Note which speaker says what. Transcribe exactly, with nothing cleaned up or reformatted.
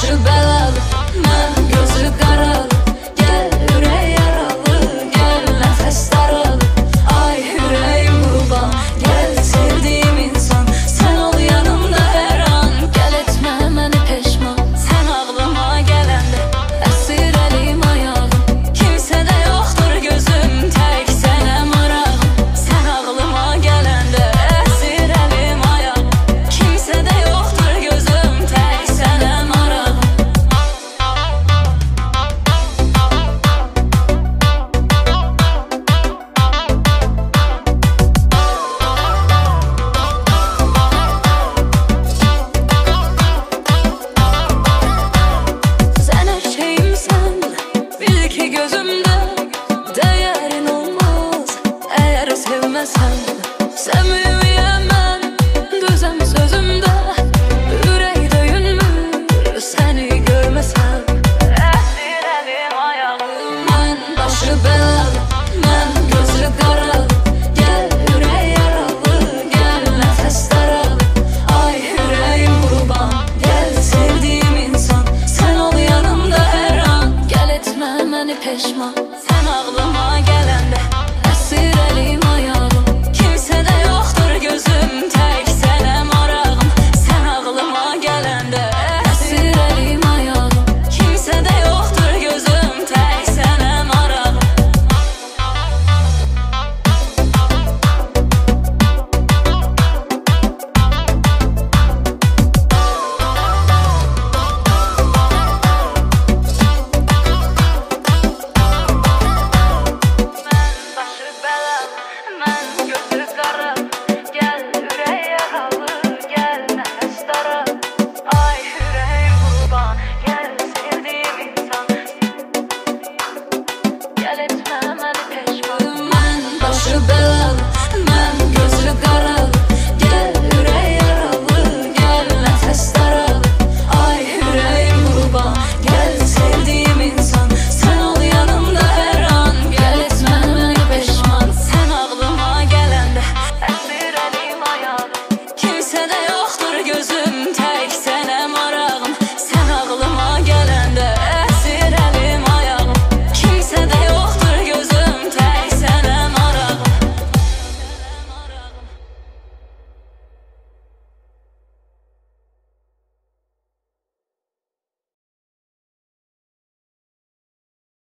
Speaker 1: başı belalı, mən gözü qaralı. Gəl ürək yaralı, gəl nəfəs daralı. Ay ürəyim qurban, gəl sevdiyim insan. Sən ol yanımda hər an, gəl etmə məni peşman. Sən ağlıma gələndə əsir əlim ayağım. Kimsədə yoxdur gözüm, tək sənə marağım. Sən ağlıma gələndə əsir əlim ayağım. Kimsədə yoxdur gözüm, tək sənə marağım. Sən hər şeyimsən, bil ki gözümdə dəyərin olmaz əgər sevməsən. Səmimiyəm mən, düzəm sözümdə, ürək döyünmür səni görməsəm. Əsir əlim ayağım, mən başı belalı, mən gözü qaralı. Gəl ürək yaralı, gəl nəfəs daralı. Ay ürəyim qurban, gəl sevdiyim insan. Sən ol yanımda hər an, gəl etmə məni peşman.